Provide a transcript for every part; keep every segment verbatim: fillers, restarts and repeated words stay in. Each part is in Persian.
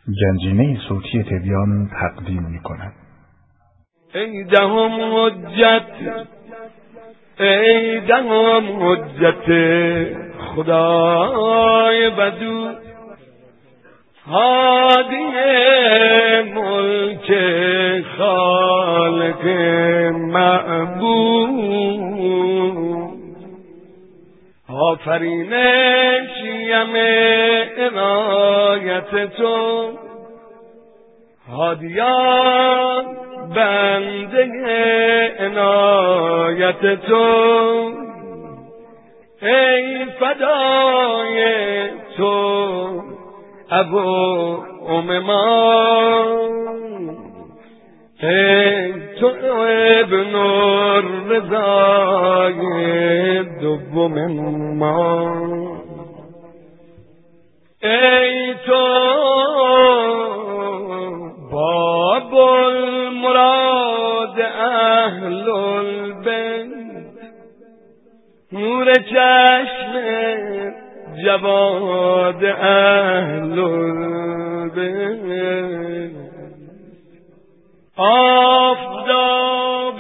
گنجینه صوتی تبیان تقدیم می کند. ای دهم حجت، ای دهم حجت خدای بدو، هادی ملک خالق معبود، آفرینش یم عنایت تو، هادیان بنده عنایت تو، ای فدای تو ابو ام ما، ای تو ابن الرضای دوم ما، ای تو باب المراد اهل البیت، نور چشم جواد اهل البیت، آفتاب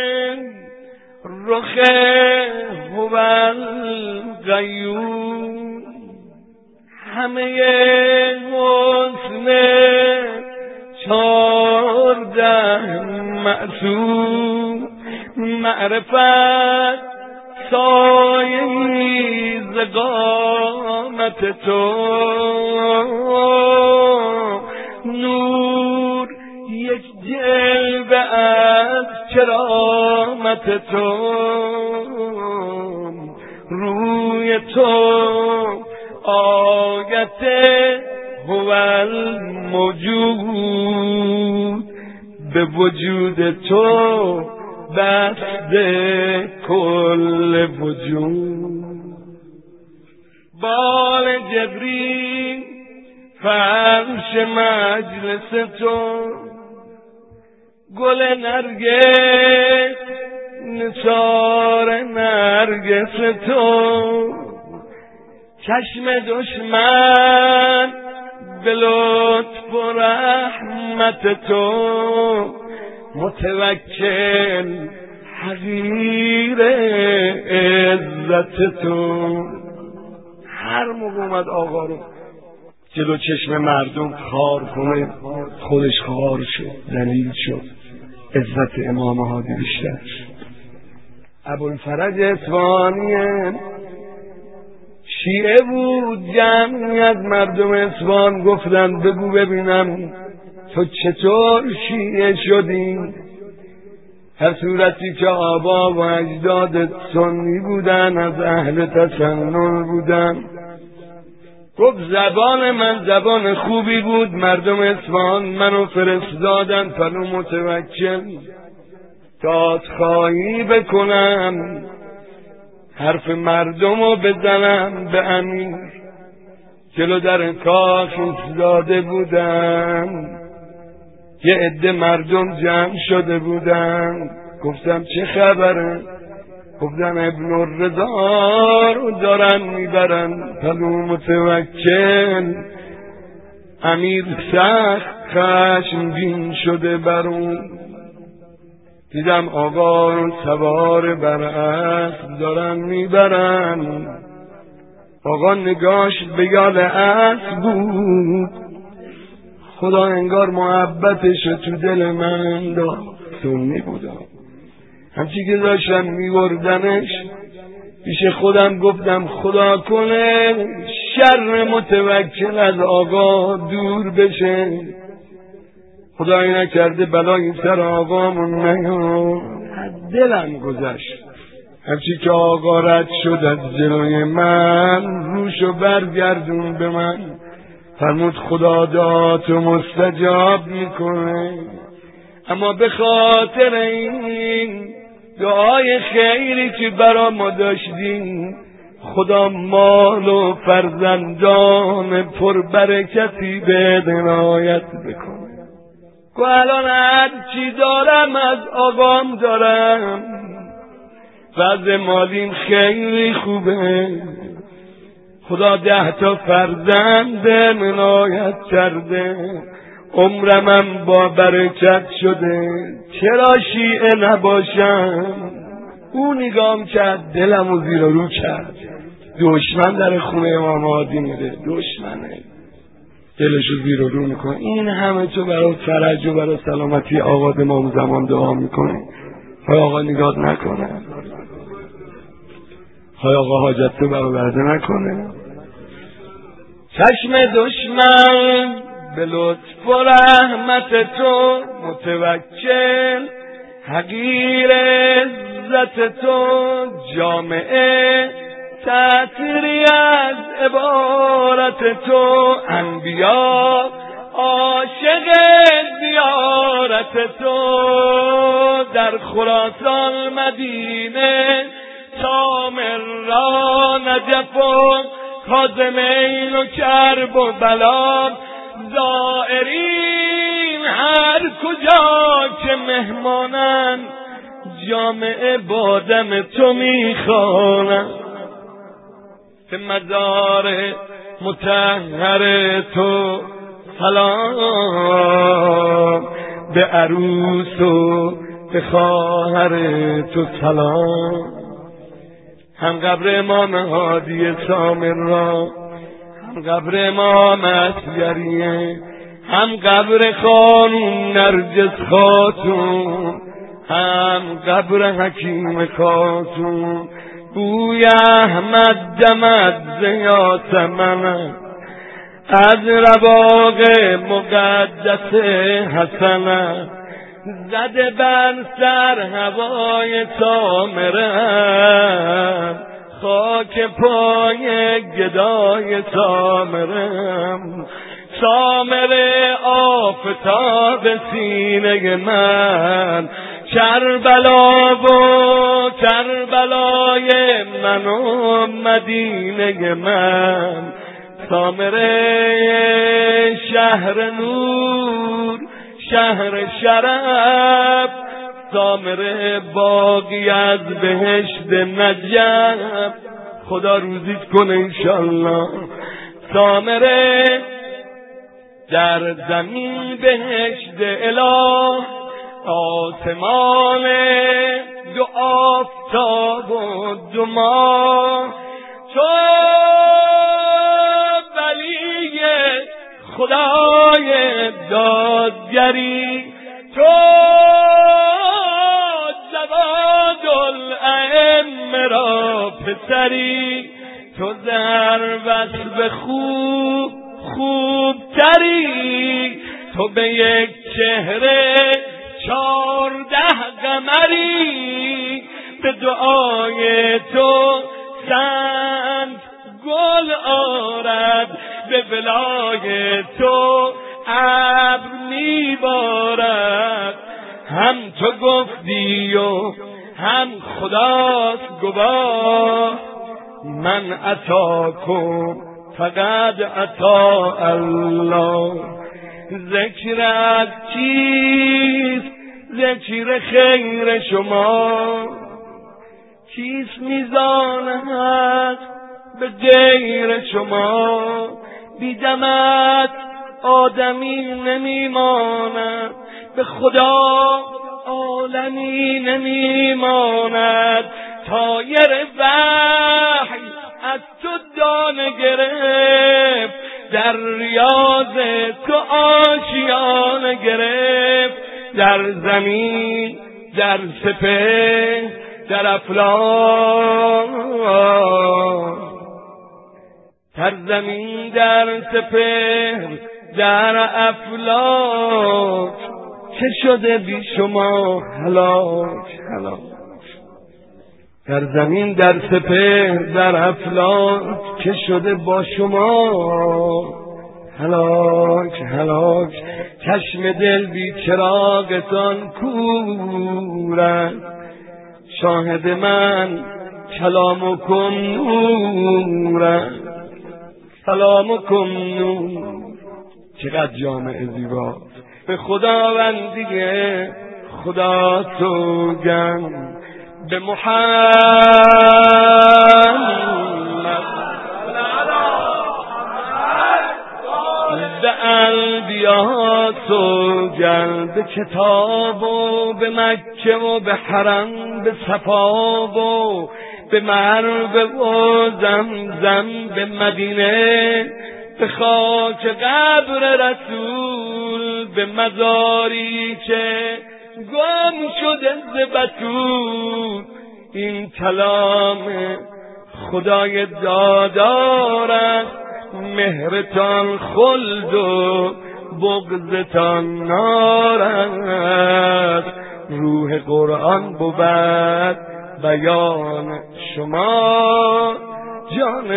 رخ هو القیوم، همه حسن چارده معصوم، معرفت سایه‌ای ز قامت تو، نور یک جلوه از کرامت تو، روی تو آیت هو الموجود، به وجود تو بسته کل وجود، بال جبریل فرش مجلس تو، گل نرگس نثار نرگس تو، چشم دشمن به لطف و رحمت تو، متوکل حقیر عزت تو. هر موقع اومد آقا رو جلو چشم مردم خار کنه خودش خار شد، ذلیل شد، عزت امام هادی بیشتر شد. ابوالفرج اصفهانی شیعه بود، جمعی از مردم اصفهان گفتن بگو ببینم تو چطور شیعه شدی؟ هر صورتی که آبا و اجداد سنی بودن، از اهل تسنن بودن. گفت زبان من زبان خوبی بود، مردم اصفهان منو فرستادن پلو متوکل دادخواهی بکنم، حرف مردم رو بزنم به امیر. جلو در کاخ ایستاده بودم، یه عده مردم جمع شده بودن. گفتم چه خبره؟ گفتن ابن الرضا رو دارن میبرن پلو متوکل. امیر سخت خشمگین شده بر اون. دیدم آقا رو سوار بر اسب دارن میبرن. آقا نگاش به یال اسب بود، خدا انگار محبتش تو دل من داشت. سنی بودم، همچی که داشتن میبردنش پیش خودم گفتم خدا کنه شر متوکل از آقا دور بشه، خدایی نکرده بلایی سر آقامون نیاد. دلم گذشت. همچی که آقا رد شد از جلوی من، روشو برگردون به من، فرمود خدا دعاتو مستجاب میکنه، اما به خاطر این دعای خیری که برا ما داشتیم خدا مال و فرزندان پربرکتی به عنایت بکنه. که الان هر چی دارم از آقام دارم، وضع مالیم خیلی خوبه، خدا ده تا فرزند عنایت کرده، عمرمم با برکت شده، چرا شیعه نباشم؟ او نگام کرد، دلم و زیر و رو کرد. دشمن در خونه امام هادی میره، دشمنه دلشو زیر و رو میکنه. این همه تو برای فرج و برای سلامتی آقا امام زمان دعا میکنه، های آقا نگاه نکنه؟ های آقا حاجت تو برآورده نکنه؟ چشم دشمن به لطف و رحمت تو متوکل، حقیر عزت تو جامعه تأثیری از عبارت تو، انبیا عاشق زیارت تو، در خراسان مدینه سامر را نجف و کاظمین و کرب و بلا، زائرین هر کجا که مهمانن، جامعه با دم تو میخوانن. به مزار مطهر تو سلام، به عروس و به خواهر تو سلام. هم قبر امام هادی سامر را، هم قبر امام اصغریه، هم قبر خانم نرجس خاتون، هم قبر حکیم خاتون. بوی احمد دمد زیاد من، از رواق مقدس حسن، زده بر سر هوای سامرم، خاک پای گدای سامرم. سامر آفتاب سینه من، کربلا و کربلای من و مدینه من. سامر شهر نور، شهر شرف، سامر باقی از بهشت نجف. خدا روزیت کنه انشالله. سامر در زمین بهشت اله، آسمان دو آفتاب و دو ماه. تو ولی خدای دادگری، تو جواد الائمه را پسری، تو زهر وصف خوب خوب تری، تو به یک چهره چارده قمری. به دعای تو سنگ گل آرد، به ولای تو ابر میبارد. هم تو گفتی و هم خداست گواه، من عطاکم فقط عطا الله. ذکرت چیست؟ ذکر خیر شما کیست؟ میزانت به غیر شما. بیدمت آدمی نمیماند، به خدا عالمی نمیماند. طایر وحی از تو دانه گرفت، در ریاض تو آشیانه گرفت. در زمین، در سپهر، در افلاک، در زمین، در سپهر، در افلاک، چه شده بی شما هلاک هلاک. در زمین، در سپهر، در افلاک، چه شده با شما هلاک هلاک. چشم دل بی چراغتان کورند، شاهد من کلامکم نورند. سلامکم نور. چقدر جامعه زیبا. به خداوندی خدا سوگند، به محمد انبیا سوگند به کتاب و به مکه و به حرم به صفا و به مروه و زمزم به مدینه به خاک قبر رسول به مزاری که گم شده ز بطول این کلام خدای دادار است مهرتان خلد و بغضتان نار است روح قرآن بود بیان شما جان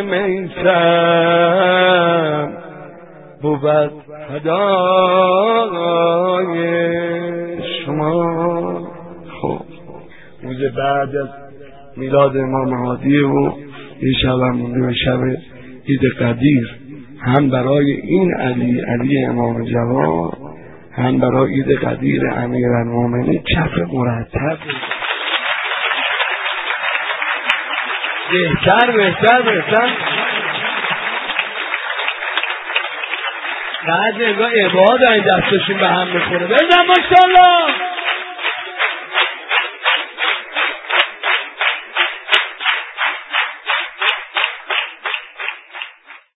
میثم بود هدای شما. خب روز بعد از میلاد امام مهدی و یه شب هم مونده به شب عید قدیر، هم برای این علی علی امام جواد، هم برای عید قدیر امیرالمومنین کف مرتب بهتر بهتر بهتر بعد نگاه عباد این دستشون به هم میخوره. بزن ماشاءالله.